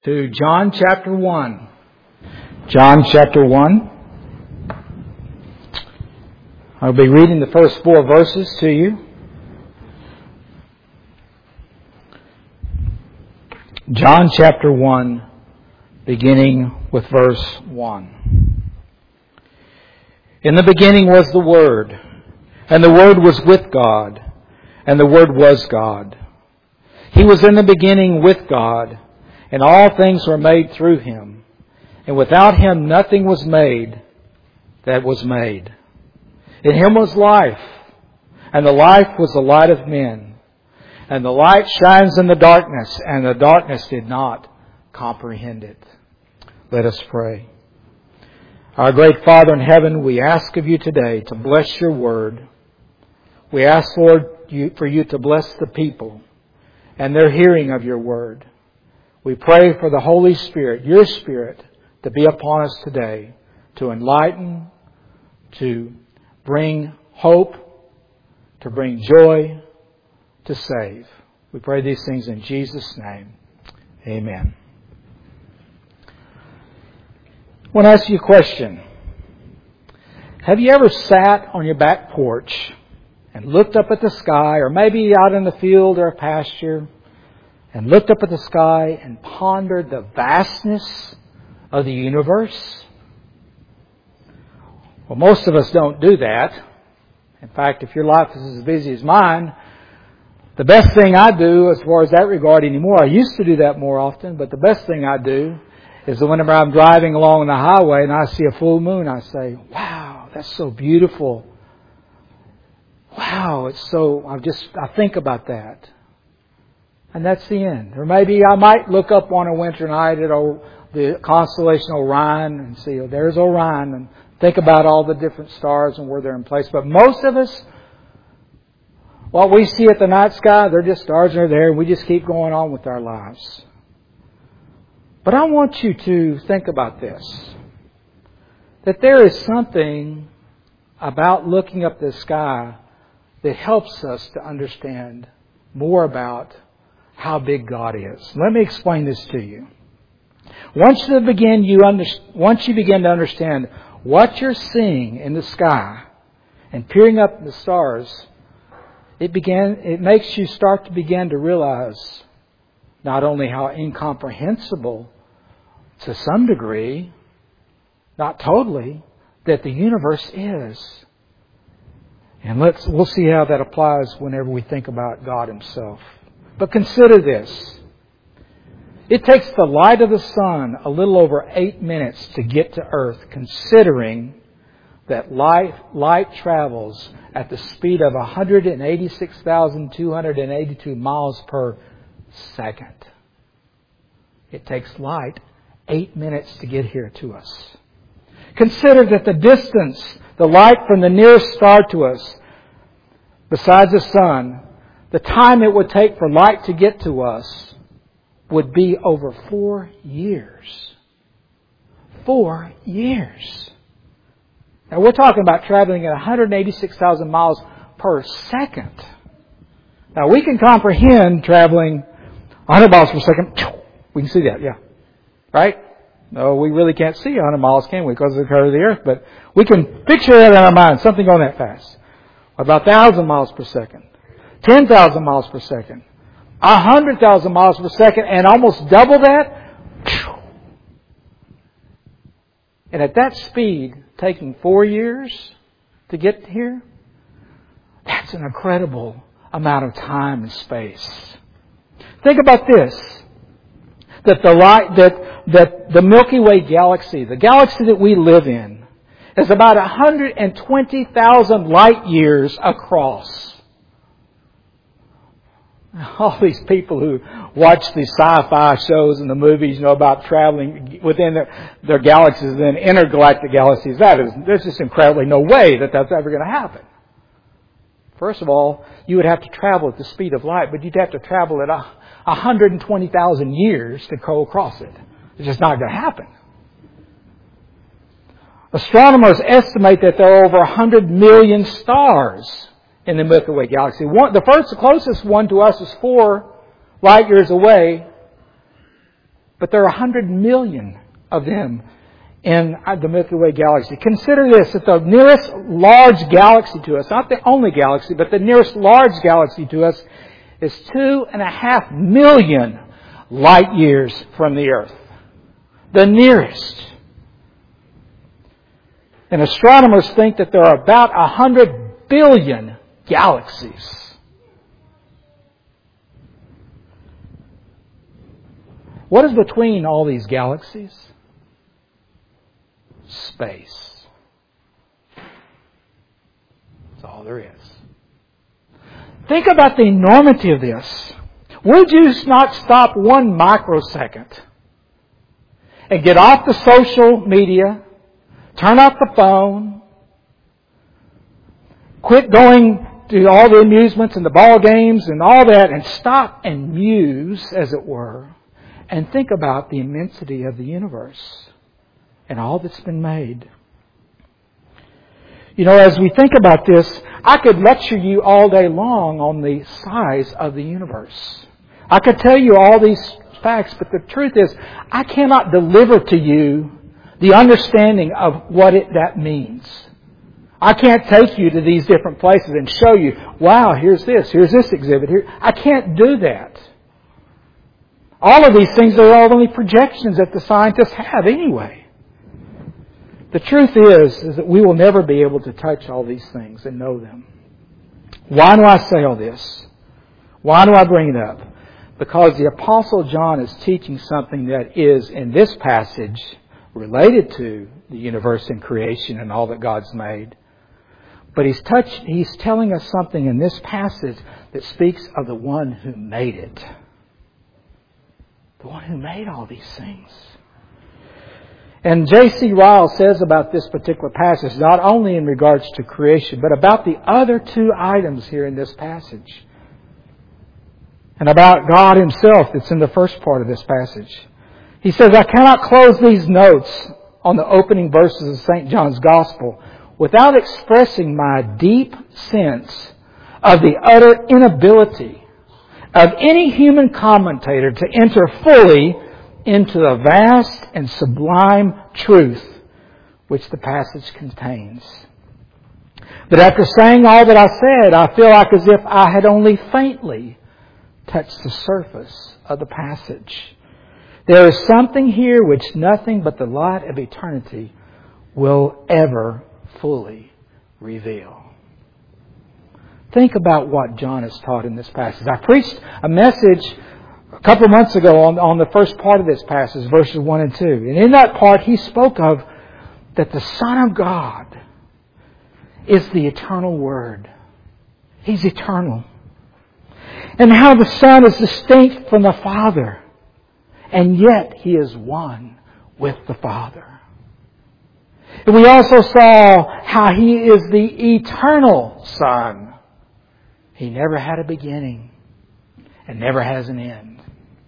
to John chapter 1. John chapter 1. I'll be reading the first 4 verses to you. John chapter 1, beginning with verse 1. In the beginning was the Word, and the Word was with God, and the Word was God. He was in the beginning with God, and all things were made through Him. And without Him nothing was made that was made. In Him was life, and the life was the light of men. And the light shines in the darkness, and the darkness did not comprehend it. Let us pray. Our great Father in heaven, we ask of you today to bless your word. We ask, Lord, for you to bless the people and their hearing of your word. We pray for the Holy Spirit, your Spirit, to be upon us today, to enlighten, to bring hope, to bring joy, to save. We pray these things in Jesus' name. Amen. I want to ask you a question. Have you ever sat on your back porch and looked up at the sky, or maybe out in the field or a pasture, and looked up at the sky and pondered the vastness of the universe? Well, most of us don't do that. In fact, if your life is as busy as mine, the best thing I do as far as that regard anymore, I used to do that more often, but the best thing I do is that whenever I'm driving along the highway and I see a full moon, I say, wow, that's so beautiful. Wow, I think about that. And that's the end. Or maybe I might look up on a winter night at the constellation Orion and see, there's Orion, and think about all the different stars and where they're in place. But most of us, what we see at the night sky, they're just stars that are there, and we just keep going on with our lives. But I want you to think about this. That there is something about looking up the sky that helps us to understand more about how big God is. Let me explain this to you. Once you begin to understand what you're seeing in the sky and peering up at the stars, it makes you start to begin to realize not only how incomprehensible to some degree, not totally, that the universe is. And we'll see how that applies whenever we think about God Himself. But consider this. It takes the light of the sun a little over 8 minutes to get to Earth, considering that light travels at the speed of 186,282 miles per second. It takes light 8 minutes to get here to us. Consider that the distance, the light from the nearest star to us, besides the sun, the time it would take for light to get to us would be over 4 years. 4 years. Now we're talking about traveling at 186,000 miles per second. Now we can comprehend traveling 100 miles per second. We can see that, yeah. Right? No, we really can't see 100 miles, can we? Because of the curve of the earth. But we can picture that in our mind, something going that fast. About 1,000 miles per second. 10,000 miles per second. 100,000 miles per second, and almost double that. And at that speed, taking 4 years to get here, that's an incredible amount of time and space. Think about this. That the Milky Way galaxy, the galaxy that we live in, is about 120,000 light years across. All these people who watch these sci-fi shows and the movies, about traveling within their galaxies and intergalactic galaxies, there's just incredibly no way that that's ever going to happen. First of all, you would have to travel at the speed of light, but you'd have to travel at 120,000 years to go across it. It's just not going to happen. Astronomers estimate that there are over 100 million stars in the Milky Way galaxy. The closest one to us is 4 light years away. But there are 100 million of them in the Milky Way galaxy. Consider this, that the nearest large galaxy to us, not the only galaxy, but the nearest large galaxy to us is 2.5 million light years from the Earth. The nearest. And astronomers think that there are about 100 billion galaxies. What is between all these galaxies? Space. That's all there is. Think about the enormity of this. Would you not stop one microsecond and get off the social media, turn off the phone, quit going to all the amusements and the ball games and all that, and stop and muse, as it were, and think about the immensity of the universe and all that's been made? You know, as we think about this, I could lecture you all day long on the size of the universe. I could tell you all these facts, but the truth is, I cannot deliver to you the understanding of what that means. I can't take you to these different places and show you, wow, here's this exhibit here. I can't do that. All of these things are all only projections that the scientists have anyway. The truth is that we will never be able to touch all these things and know them. Why do I say all this? Why do I bring it up? Because the Apostle John is teaching something that is, in this passage, related to the universe and creation and all that God's made. But he's telling us something in this passage that speaks of the one who made it. The one who made all these things. And J.C. Ryle says about this particular passage, not only in regards to creation, but about the other two items here in this passage. And about God Himself that's in the first part of this passage. He says, I cannot close these notes on the opening verses of St. John's Gospel without expressing my deep sense of the utter inability of any human commentator to enter fully into the vast and sublime truth which the passage contains. But after saying all that I said, I feel like as if I had only faintly touched the surface of the passage. There is something here which nothing but the light of eternity will ever fully reveal. Think about what John has taught in this passage. I preached a message a couple of months ago on the first part of this passage, verses 1 and 2. And in that part, he spoke of that the Son of God is the eternal Word. He's eternal. And how the Son is distinct from the Father. And yet He is one with the Father. And we also saw how He is the eternal Son. He never had a beginning and never has an end.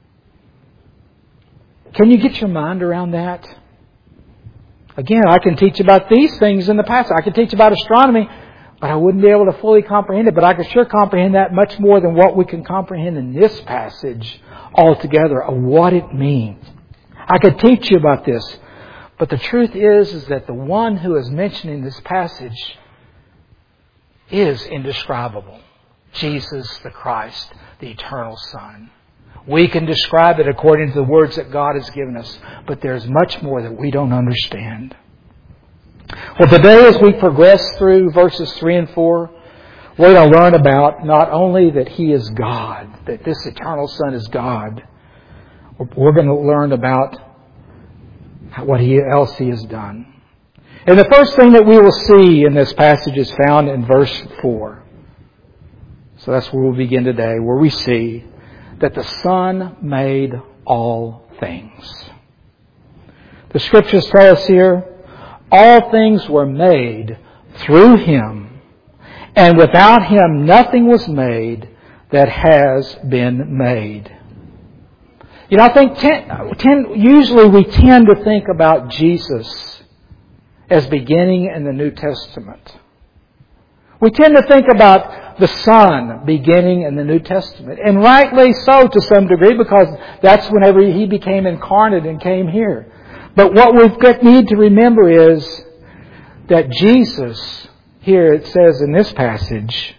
Can you get your mind around that? Again, I can teach about these things in the past. I can teach about astronomy, but I wouldn't be able to fully comprehend it. But I can sure comprehend that much more than what we can comprehend in this passage altogether of what it means. I could teach you about this. But the truth is that the one who is mentioned in this passage is indescribable. Jesus the Christ, the eternal Son. We can describe it according to the words that God has given us, but there's much more that we don't understand. Well, today as we progress through verses 3 and 4, we're going to learn about not only that He is God, that this eternal Son is God, we're going to learn about what else He has done. And the first thing that we will see in this passage is found in verse 4. So that's where we'll begin today, where we see that the Son made all things. The Scriptures tell us here, all things were made through Him, and without Him nothing was made that has been made. You know, I think usually we tend to think about Jesus as beginning in the New Testament. We tend to think about the Son beginning in the New Testament. And rightly so to some degree, because that's whenever He became incarnate and came here. But what we need to remember is that Jesus, here it says in this passage,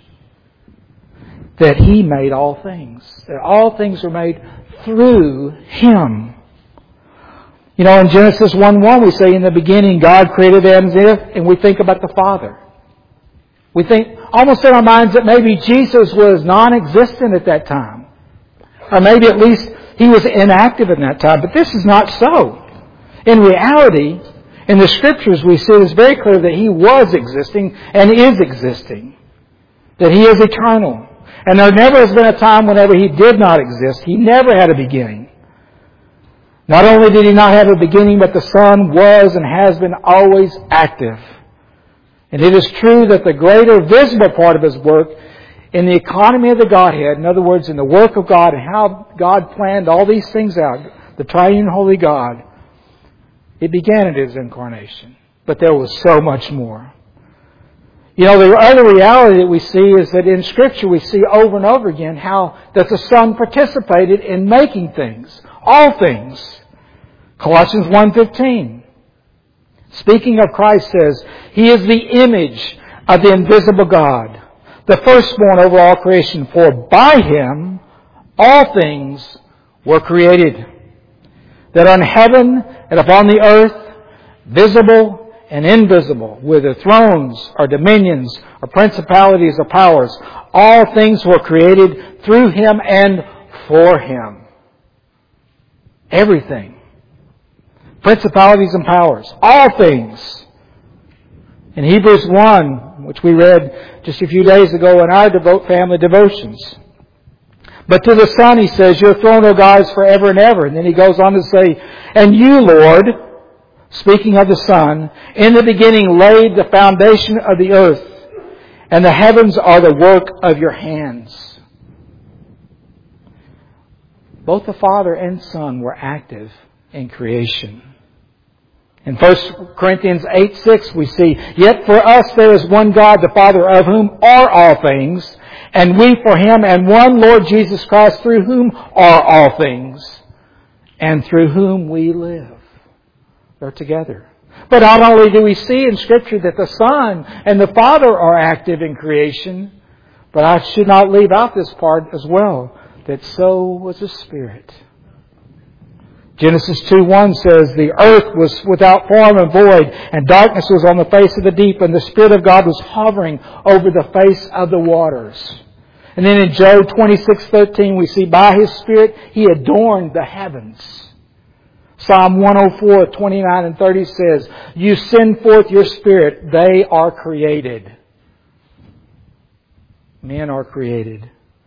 that He made all things. That all things were made through Him. You know, in Genesis 1:1 we say, in the beginning God created Adam and Eve, and we think about the Father. We think almost in our minds that maybe Jesus was non-existent at that time. Or maybe at least He was inactive in that time. But this is not so. In reality, in the Scriptures we see it's very clear that He was existing and is existing. That He is eternal. And there never has been a time whenever He did not exist. He never had a beginning. Not only did He not have a beginning, but the Son was and has been always active. And it is true that the greater visible part of His work in the economy of the Godhead, in other words, in the work of God and how God planned all these things out, the Triune Holy God, it began at His incarnation. But there was so much more. You know, the other reality that we see is that in Scripture we see over and over again how that the Son participated in making things. All things. Colossians 1:15. Speaking of Christ says, He is the image of the invisible God, the firstborn over all creation. For by Him all things were created, that on heaven and upon the earth, visible and invisible, whether thrones or dominions or principalities or powers, all things were created through Him and for Him. Everything. Principalities and powers. All things. In Hebrews 1, which we read just a few days ago in our family devotions. But to the Son He says, Your throne, O God, is forever and ever. And then He goes on to say, And You, Lord, speaking of the Son, in the beginning laid the foundation of the earth, and the heavens are the work of Your hands. Both the Father and Son were active in creation. In 1 Corinthians 8:6 we see, Yet for us there is one God, the Father, of whom are all things, and we for Him, and one Lord Jesus Christ, through whom are all things, and through whom we live. They're together. But not only do we see in Scripture that the Son and the Father are active in creation, but I should not leave out this part as well, that so was the Spirit. Genesis 2:1 says, The earth was without form and void, and darkness was on the face of the deep, and the Spirit of God was hovering over the face of the waters. And then in Job 26:13 we see, By His Spirit He adorned the heavens. Psalm 104:29 and 30 says, You send forth Your Spirit, they are created. Men are created.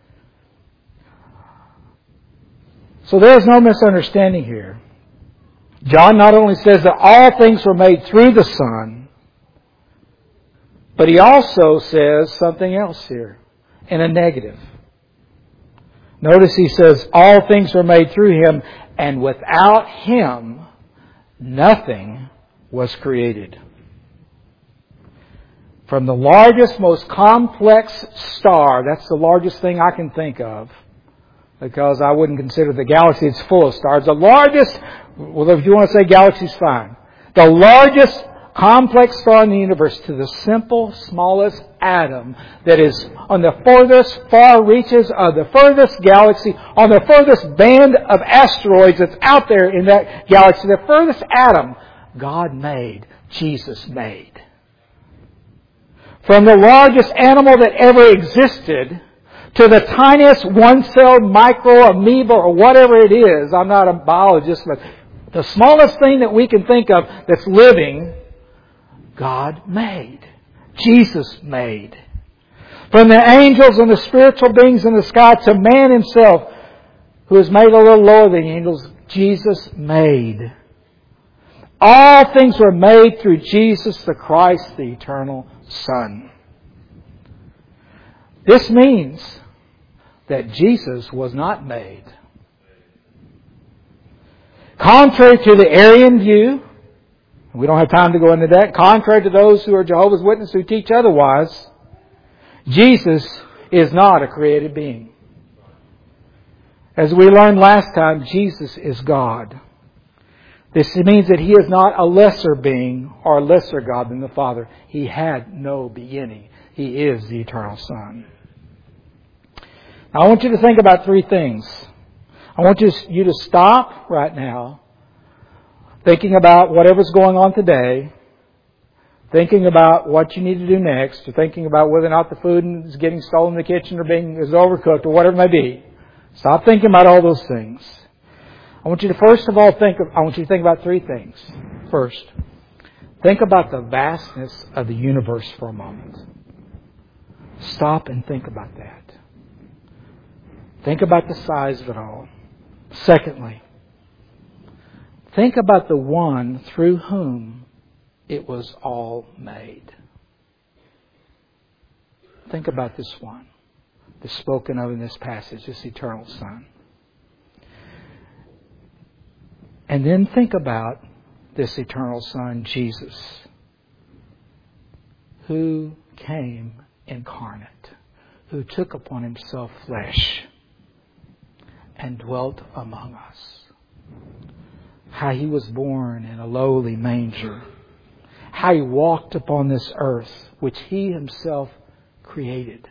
So there is no misunderstanding here. John not only says that all things were made through the Son, but he also says something else here in a negative. Notice he says, all things were made through Him, and without Him, nothing was created. From the largest, most complex star, that's the largest thing I can think of, because I wouldn't consider the galaxy, it's full of stars. The largest, well, if you want to say galaxy's fine. The largest complex star in the universe to the simple, smallest atom that is on the furthest far reaches of the furthest galaxy, on the furthest band of asteroids that's out there in that galaxy, the furthest atom, God made, Jesus made. From the largest animal that ever existed to the tiniest one-celled micro amoeba or whatever it is. I'm not a biologist, but the smallest thing that we can think of that's living, God made. Jesus made. From the angels and the spiritual beings in the sky to man Himself, who is made a little lower than the angels, Jesus made. All things were made through Jesus the Christ, the eternal Son. This means that Jesus was not made. Contrary to the Arian view, we don't have time to go into that, contrary to those who are Jehovah's Witnesses who teach otherwise, Jesus is not a created being. As we learned last time, Jesus is God. This means that He is not a lesser being or a lesser God than the Father. He had no beginning. He is the eternal Son. Now, I want you to think about three things. I want you to stop right now, thinking about whatever's going on today, thinking about what you need to do next, or thinking about whether or not the food is getting stolen in the kitchen or is overcooked or whatever it may be. Stop thinking about all those things. I want you to first of all think about three things. First, think about the vastness of the universe for a moment. Stop and think about that. Think about the size of it all. Secondly, think about the one through whom it was all made. Think about this one that's spoken of in this passage, this eternal Son. And then think about this eternal Son, Jesus, who came incarnate, who took upon Himself flesh and dwelt among us. How He was born in a lowly manger. How He walked upon this earth, which He Himself created.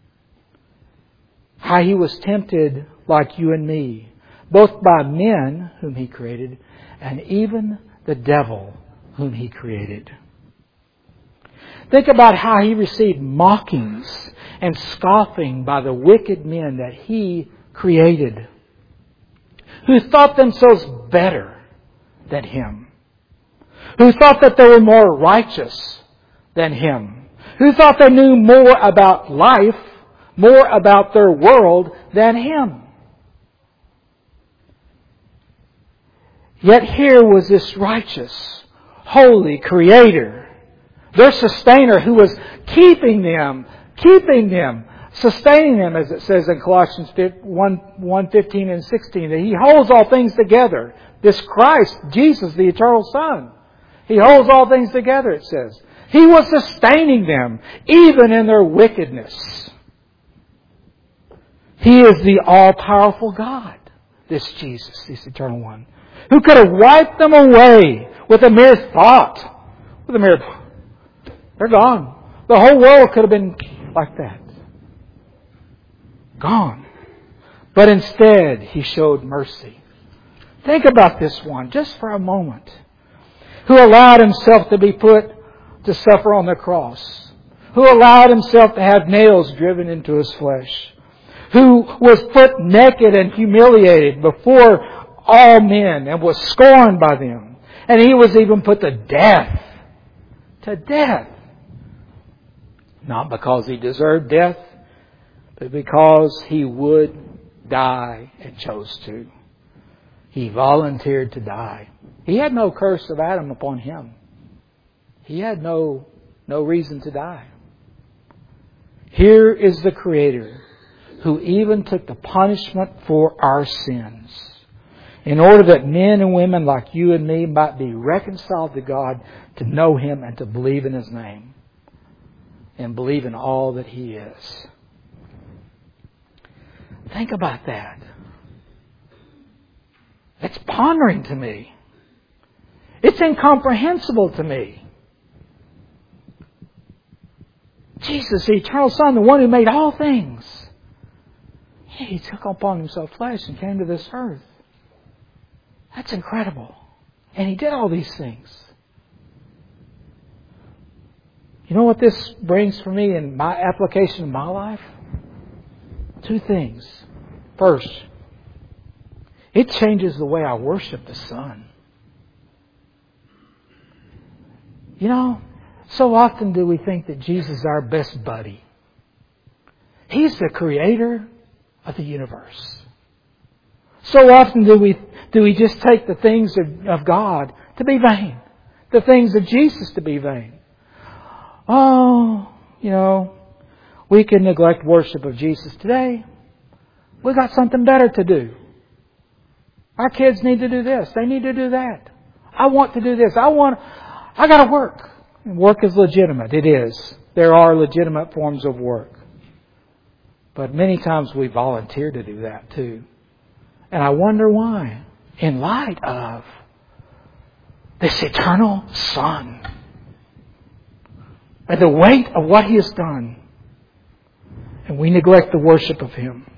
How He was tempted like you and me, both by men whom He created, and even the devil whom He created. Think about how He received mockings and scoffing by the wicked men that He created, who thought themselves better than Him, who thought that they were more righteous than Him, who thought they knew more about life, more about their world than Him. Yet here was this righteous, holy Creator, their sustainer, who was keeping them, sustaining them, as it says in Colossians 1:15 and 16, that He holds all things together. This Christ, Jesus, the eternal Son, He holds all things together, it says. He was sustaining them, even in their wickedness. He is the all-powerful God, this Jesus, this eternal one, who could have wiped them away with a mere thought. They're gone. The whole world could have been like that. Gone. But instead, He showed mercy. Think about this one just for a moment. Who allowed Himself to be put to suffer on the cross. Who allowed Himself to have nails driven into His flesh. Who was put naked and humiliated before all men and was scorned by them. And He was even put to death. To death. Not because He deserved death, but because He would die and chose to. He volunteered to die. He had no curse of Adam upon Him. He had no reason to die. Here is the Creator who even took the punishment for our sins, in order that men and women like you and me might be reconciled to God, to know Him and to believe in His name, and believe in all that He is. Think about that. It's pondering to me. It's incomprehensible to me. Jesus, the eternal Son, the one who made all things, He took upon Himself flesh and came to this earth. That's incredible. And He did all these things. You know what this brings for me in my application in my life? Two things. First, it changes the way I worship the Son. You know, so often do we think that Jesus is our best buddy. He's the Creator of the universe. So often do we just take the things of God to be vain. The things of Jesus to be vain. Oh, you know, we can neglect worship of Jesus today. We got something better to do. Our kids need to do this. They need to do that. I want to do this. I got to work. Work is legitimate. It is. There are legitimate forms of work. But many times we volunteer to do that too. And I wonder why. In light of this eternal Son and the weight of what He has done. And we neglect the worship of Him.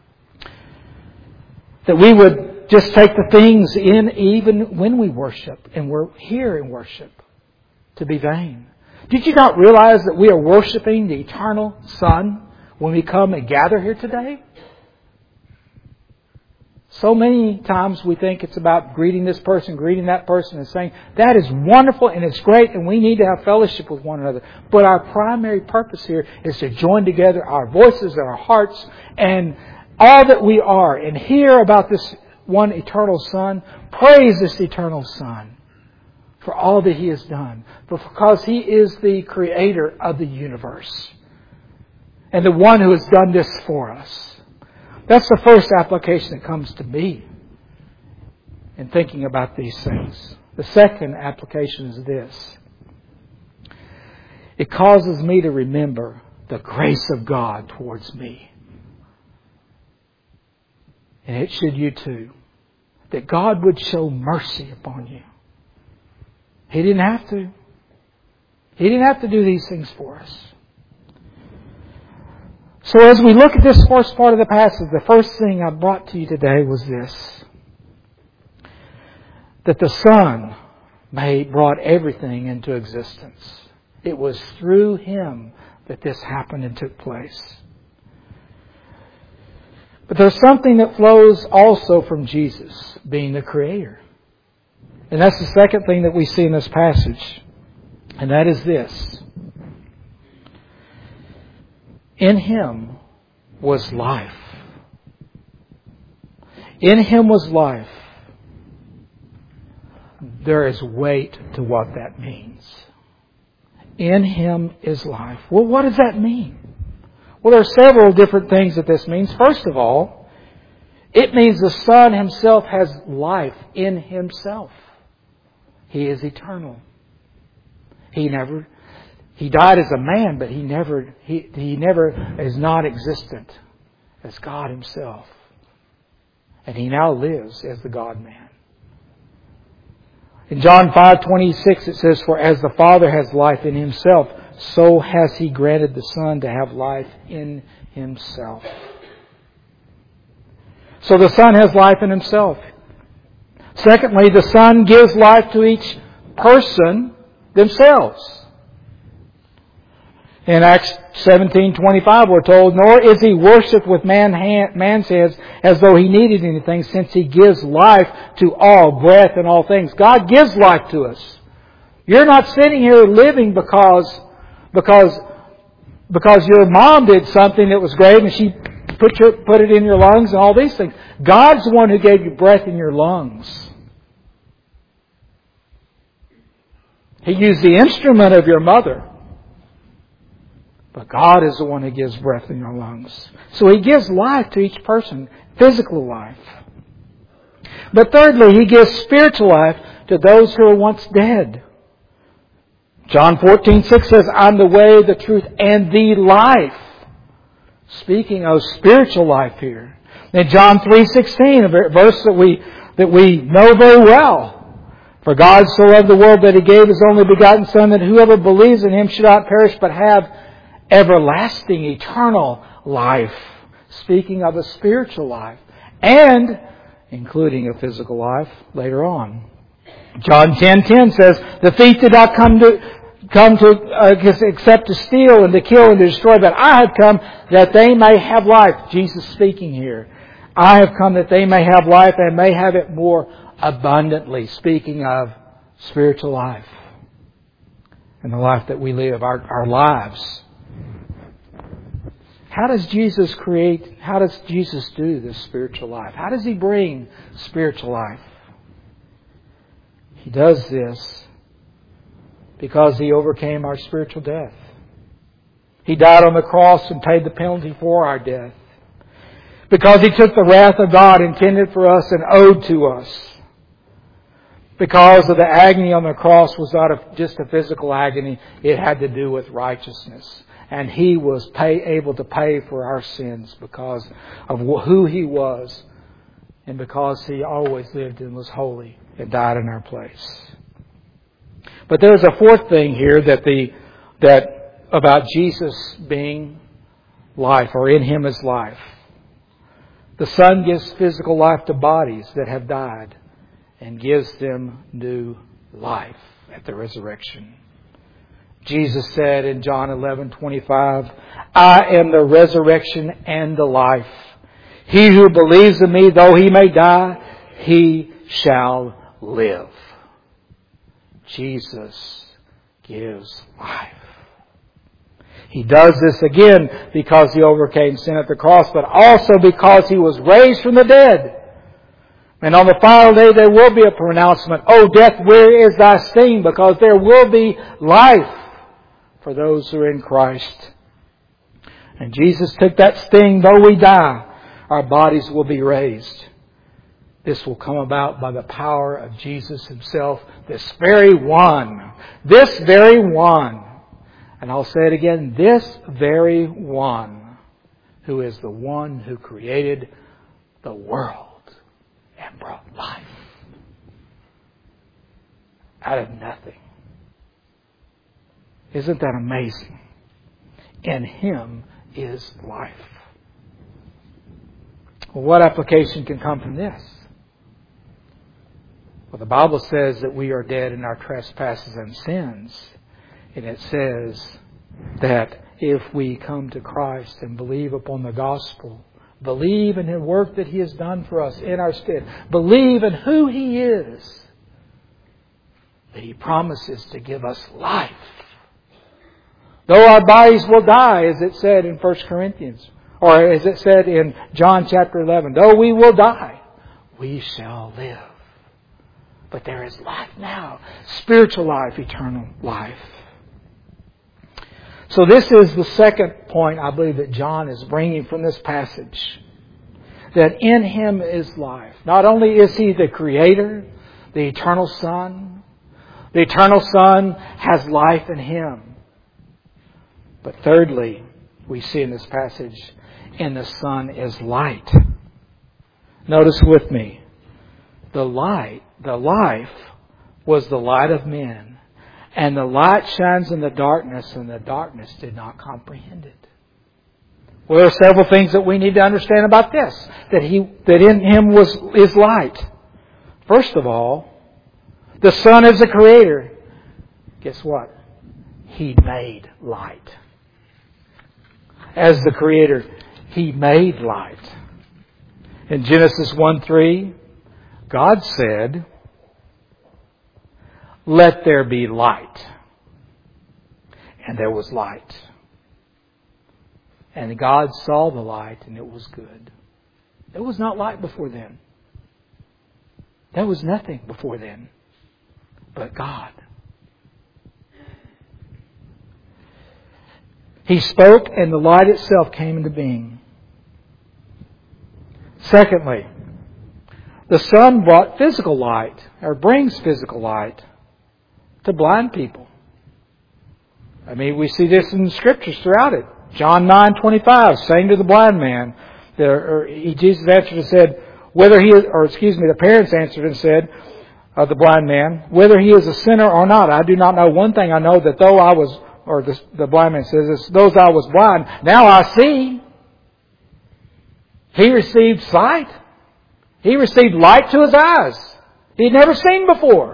That we would just take the things in even when we worship and we're here in worship to be vain. Did you not realize that we are worshiping the eternal Son when we come and gather here today? So many times we think it's about greeting this person, greeting that person, and saying, that is wonderful and it's great and we need to have fellowship with one another. But our primary purpose here is to join together our voices and our hearts and all that we are and hear about this one eternal Son. Praise this eternal Son for all that He has done. Because He is the Creator of the universe and the one who has done this for us. That's the first application that comes to me in thinking about these things. The second application is this. It causes me to remember the grace of God towards me. And it should you too. That God would show mercy upon you. He didn't have to. He didn't have to do these things for us. So as we look at this first part of the passage, the first thing I brought to you today was this. That the Son brought everything into existence. It was through Him that this happened and took place. But there's something that flows also from Jesus being the Creator. And that's the second thing that we see in this passage. And that is this. In Him was life. In Him was life. There is weight to what that means. In Him is life. Well, what does that mean? Well, there are several different things that this means. First of all, it means the Son Himself has life in Himself. He is eternal. He died as a man, but He never is not existent as God Himself. And He now lives as the God-man. In John 5:26 it says, for as the Father has life in Himself, so has He granted the Son to have life in Himself. So the Son has life in Himself. Secondly, the Son gives life to each person themselves. In Acts 17:25 we're told, nor is He worshipped with man's hands as though He needed anything, since He gives life to all, breath and all things. God gives life to us. You're not sitting here living because your mom did something that was great and she put it in your lungs and all these things. God's the one who gave you breath in your lungs. He used the instrument of your mother. But God is the one who gives breath in your lungs. So He gives life to each person, physical life. But thirdly, He gives spiritual life to those who are once dead. John 14:6 says, I'm the way, the truth, and the life. Speaking of spiritual life here. In John 3:16, a verse that we know very well. For God so loved the world that He gave His only begotten Son, that whoever believes in Him should not perish but have everlasting, eternal life. Speaking of a spiritual life. And including a physical life later on. John 10:10 says, the thief did not come except to steal and to kill and to destroy, but I have come that they may have life. Jesus speaking here. I have come that they may have life and may have it more abundantly. Speaking of spiritual life. And the life that we live, our lives. How does Jesus do this spiritual life? How does He bring spiritual life? He does this because He overcame our spiritual death. He died on the cross and paid the penalty for our death. Because He took the wrath of God intended for us and owed to us. Because of the agony on the cross was not just a physical agony. It had to do with righteousness. And He was able to pay for our sins because of who He was and because He always lived and was holy and died in our place. But there's a fourth thing here that about Jesus being life, or in Him is life. The Son gives physical life to bodies that have died and gives them new life at the resurrection. Jesus said in John 11:25, I am the resurrection and the life. He who believes in me, though he may die, he shall live. Jesus gives life. He does this again because He overcame sin at the cross, but also because He was raised from the dead. And on the final day there will be a pronouncement, O death, where is thy sting? Because there will be life for those who are in Christ. And Jesus took that sting. Though we die, our bodies will be raised. This will come about by the power of Jesus Himself, this very one. This very one. And I'll say it again, this very one who is the one who created the world and brought life out of nothing. Isn't that amazing? In Him is life. Well, what application can come from this? Well, the Bible says that we are dead in our trespasses and sins. And it says that if we come to Christ and believe upon the gospel, believe in the work that He has done for us in our stead, believe in who He is, that He promises to give us life. Though our bodies will die, as it said in 1 Corinthians, or as it said in John chapter 11, though we will die, we shall live. But there is life now, spiritual life, eternal life. So this is the second point, I believe, that John is bringing from this passage. That in Him is life. Not only is He the Creator, the eternal Son. The eternal Son has life in Him. But thirdly, we see in this passage, in the Son is light. Notice with me, the life was the light of men. And the light shines in the darkness, and the darkness did not comprehend it. Well, there are several things that we need to understand about this. That in Him is light. First of all, the Son is the Creator. Guess what? He made light. As the Creator, He made light. In Genesis 1:3, God said, let there be light. And there was light. And God saw the light, and it was good. There was not light before then. There was nothing before then but God. He spoke, and the light itself came into being. Secondly, the Son brought physical light, or brings physical light, to blind people. I mean, we see this in the Scriptures throughout it. John 9:25, saying to the blind man, Jesus answered and said, the parents answered and said, of the blind man, whether he is a sinner or not, I do not know. One thing I know, that though I was, or the blind man says, though I was blind, now I see. He received sight. He received light to his eyes. He'd never seen before.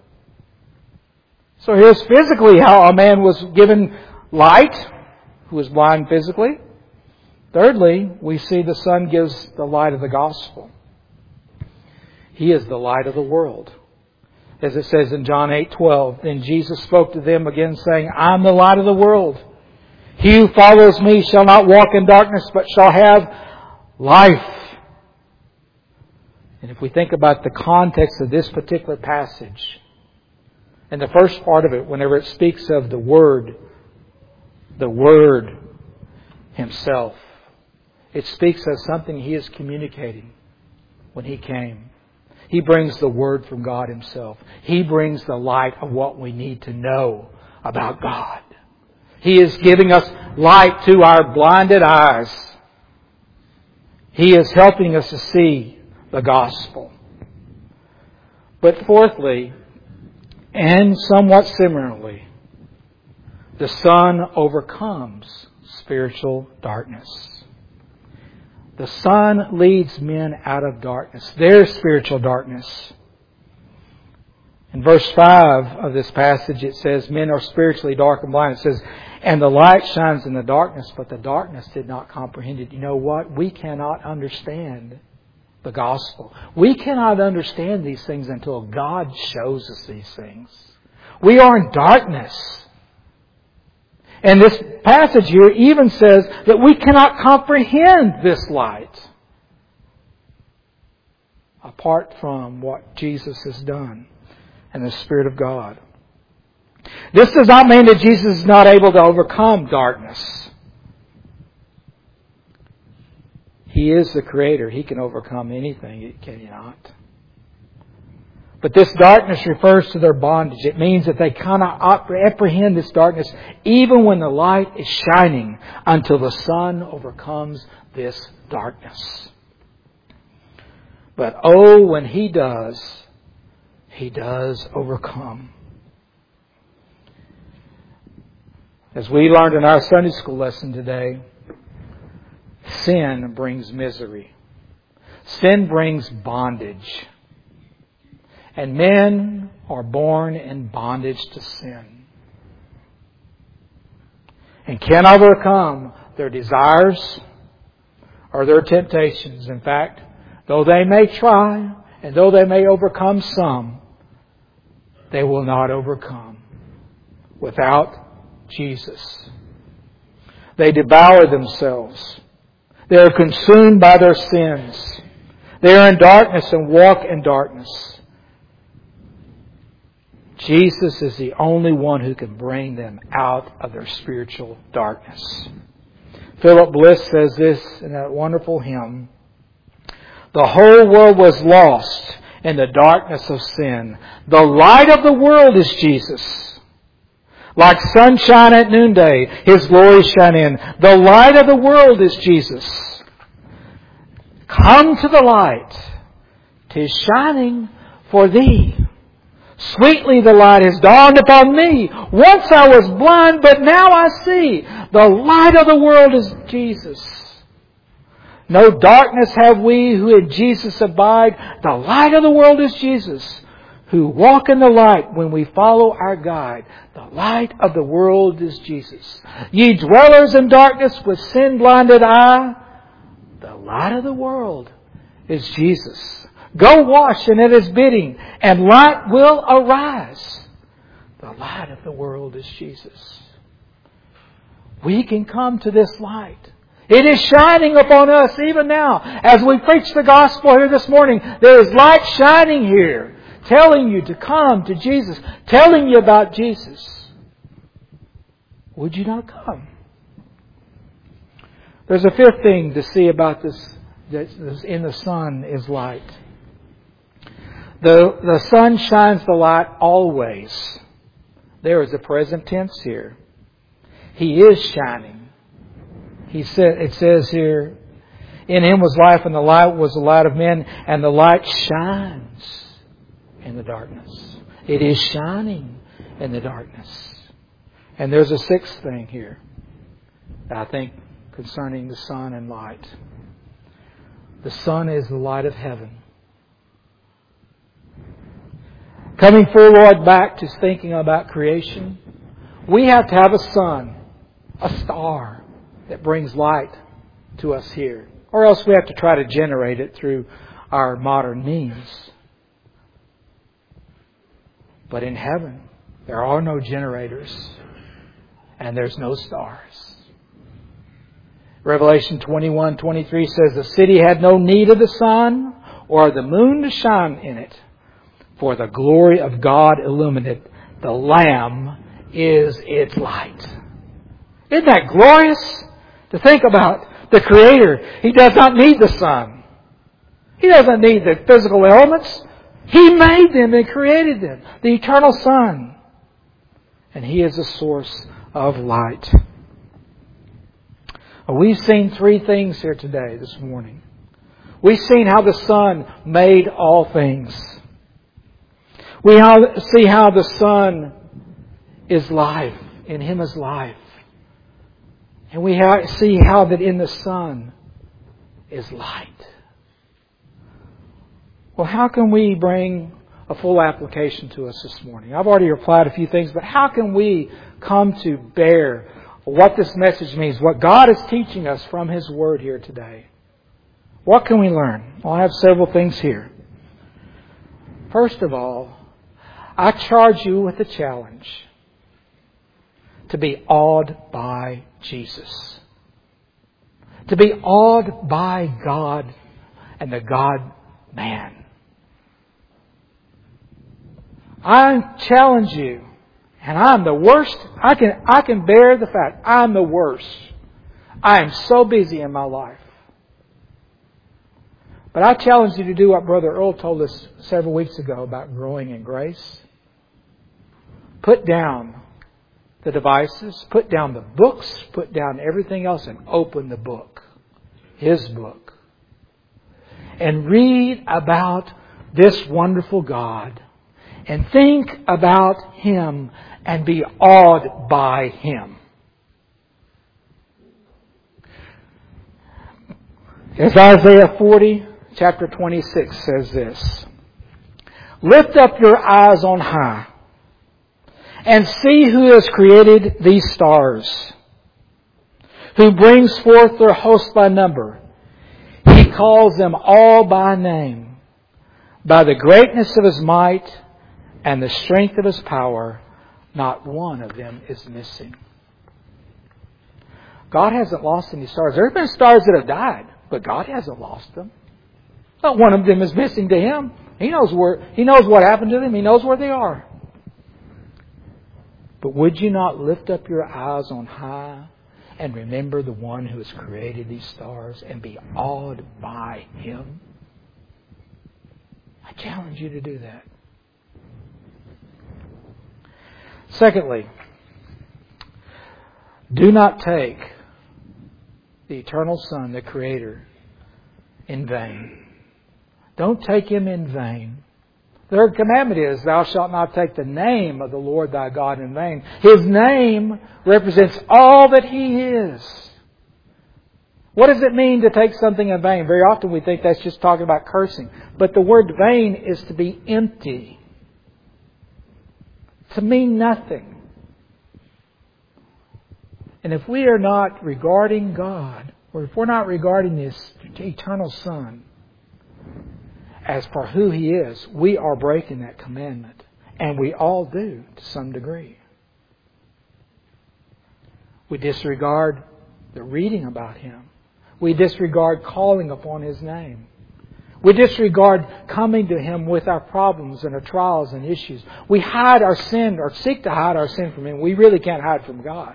So here's physically how a man was given light, who was blind physically. Thirdly, we see the Son gives the light of the gospel. He is the light of the world. As it says in John 8:12, then Jesus spoke to them again, saying, I am the light of the world. He who follows me shall not walk in darkness, but shall have life. And if we think about the context of this particular passage, and the first part of it, whenever it speaks of the Word Himself, it speaks of something He is communicating when He came. He brings the Word from God Himself. He brings the light of what we need to know about God. He is giving us light to our blinded eyes. He is helping us to see the gospel. But fourthly, and somewhat similarly, the Son overcomes spiritual darkness. The Son leads men out of darkness, their spiritual darkness. In verse 5 of this passage it says, men are spiritually dark and blind. It says, and the light shines in the darkness, but the darkness did not comprehend it. You know what? We cannot understand the gospel. We cannot understand these things until God shows us these things. We are in darkness. And this passage here even says that we cannot comprehend this light apart from what Jesus has done and the Spirit of God. This does not mean that Jesus is not able to overcome darkness. He is the Creator. He can overcome anything, can He not? But this darkness refers to their bondage. It means that they cannot apprehend this darkness even when the light is shining until the Son overcomes this darkness. But oh, when He does overcome. As we learned in our Sunday school lesson today, sin brings misery. Sin brings bondage. And men are born in bondage to sin. And can overcome their desires or their temptations. In fact, though they may try and though they may overcome some, they will not overcome without Jesus. They devour themselves. They are consumed by their sins. They are in darkness and walk in darkness. Jesus is the only one who can bring them out of their spiritual darkness. Philip Bliss says this in that wonderful hymn. The whole world was lost in the darkness of sin. The light of the world is Jesus. Like sunshine at noonday, His glory shine in. The light of the world is Jesus. Come to the light. 'Tis shining for thee. Sweetly the light has dawned upon me. Once I was blind, but now I see. The light of the world is Jesus. No darkness have we who in Jesus abide. The light of the world is Jesus. Who walk in the light when we follow our guide. The light of the world is Jesus. Ye dwellers in darkness with sin-blinded eye. The light of the world is Jesus. Go wash and at His bidding, and light will arise. The light of the world is Jesus. We can come to this light. It is shining upon us even now. As we preach the gospel here this morning, there is light shining here, telling you to come to Jesus, telling you about Jesus. Would you not come? There's a fifth thing to see about this, that in the Son is light. The sun shines the light always. There is a present tense here. He is shining. It says here, in Him was life, and the light was the light of men, and the light shines in the darkness. It is shining in the darkness. And there's a sixth thing here, I think, concerning the sun and light. The sun is the light of heaven. Coming forward back to thinking about creation, we have to have a sun, a star that brings light to us here. Or else we have to try to generate it through our modern means. But in heaven, there are no generators and there's no stars. Revelation 21:23 says, the city had no need of the sun or the moon to shine in it, for the glory of God illuminated. The Lamb is its light. Isn't that glorious to think about? The Creator, He does not need the sun. He doesn't need the physical elements. He made them and created them. The eternal Son. And He is the source of light. We've seen three things here today, this morning. We've seen how the Son made all things. We see how the Son is life. In Him is life. And we see how that in the Son is light. Well, how can we bring a full application to us this morning? I've already replied a few things, but how can we come to bear what this message means, what God is teaching us from His Word here today? What can we learn? Well, I have several things here. First of all, I charge you with a challenge to be awed by Jesus. To be awed by God and the God-man. I challenge you, and I'm the worst. I can bear the fact I'm the worst. I am so busy in my life. But I challenge you to do what Brother Earl told us several weeks ago about growing in grace. Put down the devices, put down the books, put down everything else and open the book. His book. And read about this wonderful God. And think about Him and be awed by Him. As Isaiah 40, chapter 26 says this. Lift up your eyes on high and see who has created these stars, who brings forth their host by number. He calls them all by name. By the greatness of His might and the strength of His power, not one of them is missing. God hasn't lost any stars. There have been stars that have died, but God hasn't lost them. Not one of them is missing to Him. He knows what happened to them. He knows where they are. But would you not lift up your eyes on high and remember the one who has created these stars and be awed by Him? I challenge you to do that. Secondly, do not take the eternal Son, the Creator, in vain. Don't take Him in vain. The third commandment is, thou shalt not take the name of the Lord thy God in vain. His name represents all that He is. What does it mean to take something in vain? Very often we think that's just talking about cursing. But the word vain is to be empty. To mean nothing. And if we are not regarding God, or if we're not regarding this eternal Son as for who He is, we are breaking that commandment. And we all do to some degree. We disregard the reading about Him. We disregard calling upon His name. We disregard coming to Him with our problems and our trials and issues. We hide our sin or seek to hide our sin from Him. We really can't hide from God.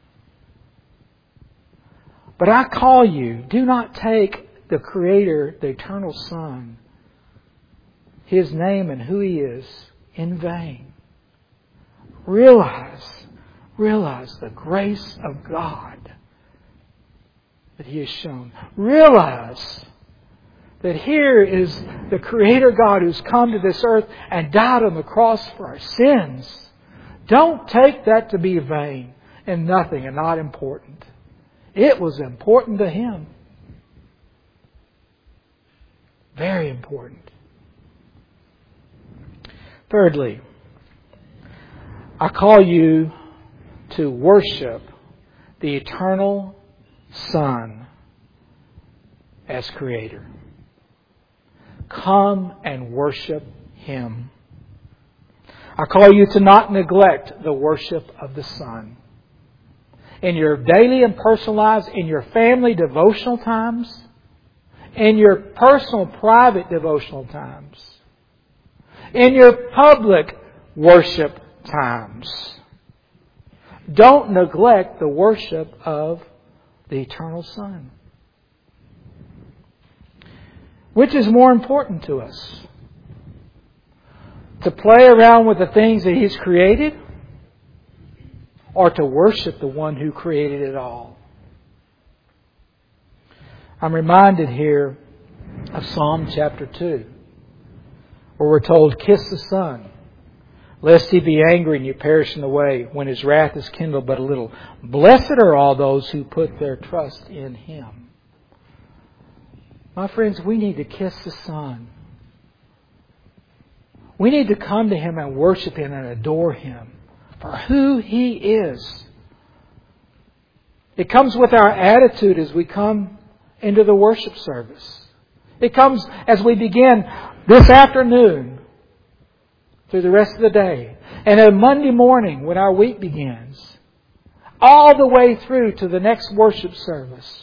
But I call you, do not take the Creator, the eternal Son, His name and who He is in vain. Realize the grace of God that He has shown. Realize that here is the Creator God who's come to this earth and died on the cross for our sins. Don't take that to be vain and nothing and not important. It was important to Him. Very important. Thirdly, I call you to worship the eternal Son as Creator. Come and worship Him. I call you to not neglect the worship of the Son. In your daily and personal lives, in your family devotional times, in your personal private devotional times, in your public worship times. Don't neglect the worship of the eternal Son. Which is more important to us? To play around with the things that He's created? or to worship the one who created it all. I'm reminded here of Psalm chapter 2, where we're told, "Kiss the Son, lest He be angry and you perish in the way, when His wrath is kindled but a little. Blessed are all those who put their trust in Him." My friends, we need to kiss the Son. We need to come to Him and worship Him and adore Him for who He is. It comes with our attitude as we come into the worship service. It comes as we begin this afternoon through the rest of the day. And on Monday morning when our week begins. All the way through to the next worship service.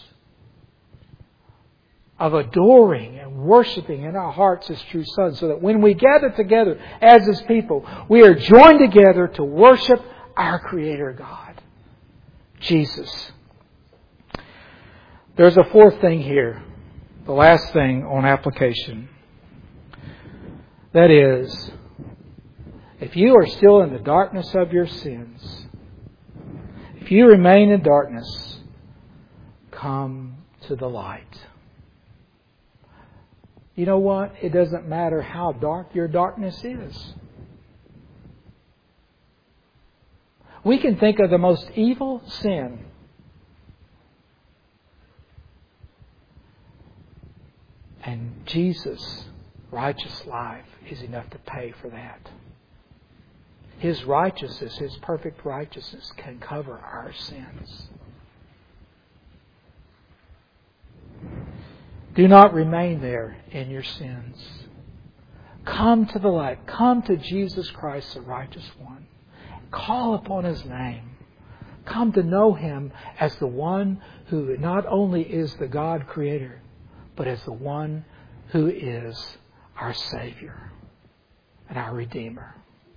Of adoring and worshiping in our hearts His true Son. So that when we gather together as His people, we are joined together to worship our Creator God, Jesus. There's a fourth thing here. The last thing on application. That is, if you are still in the darkness of your sins, if you remain in darkness, come to the light. You know what? It doesn't matter how dark your darkness is. We can think of the most evil sin. And Jesus' righteous life is enough to pay for that. His righteousness, His perfect righteousness, can cover our sins. Do not remain there in your sins. Come to the light. Come to Jesus Christ, the righteous one. Call upon His name. Come to know Him as the one who not only is the God Creator, but as the one who is our Savior and our Redeemer.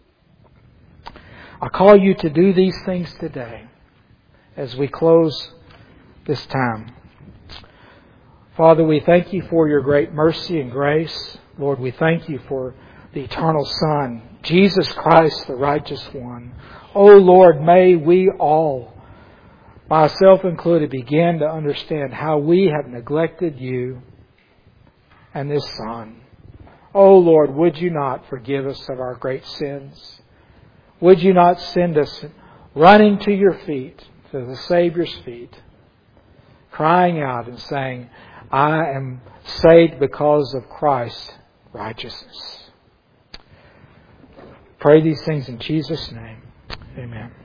I call you to do these things today as we close this time. Father, we thank You for Your great mercy and grace. Lord, we thank You for the eternal Son, Jesus Christ, the righteous one. Oh Lord, may we all, myself included, begin to understand how we have neglected You and this Son. Oh Lord, would You not forgive us of our great sins? Would You not send us running to Your feet, to the Savior's feet, crying out and saying, I am saved because of Christ's righteousness. Pray these things in Jesus' name. Amen.